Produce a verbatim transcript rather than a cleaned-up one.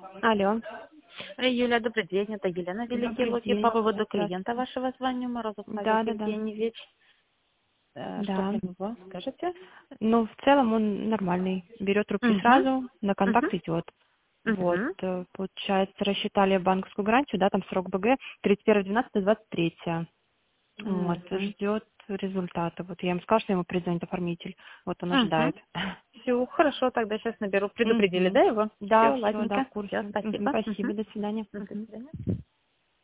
Алло. Э, Юля, добрый день. Это Елена Великий Добрый Луки. По день. поводу Здравствуйте. клиента вашего звоню, Морозов Павел Да, да, да. Евгеньевич. Э, Что Да. про него скажете? Ну, в целом он нормальный. Берет трубки Угу. сразу, на Угу. контакт идет. Вот, Угу. э, получается, рассчитали банковскую гарантию, да, там срок БГ тридцать первое двенадцатое двадцать третье. Вот, Угу. ждет результата. Вот я ему сказала, что ему призвонит оформитель. Вот он Угу. ожидает. Все, хорошо, тогда сейчас наберу. Предупредили, Мгм. да, его? Да, Все, все, да, в ладненько. Все, курсе. Мгм, спасибо. спасибо, Угу. до свидания. До Мгм. свидания.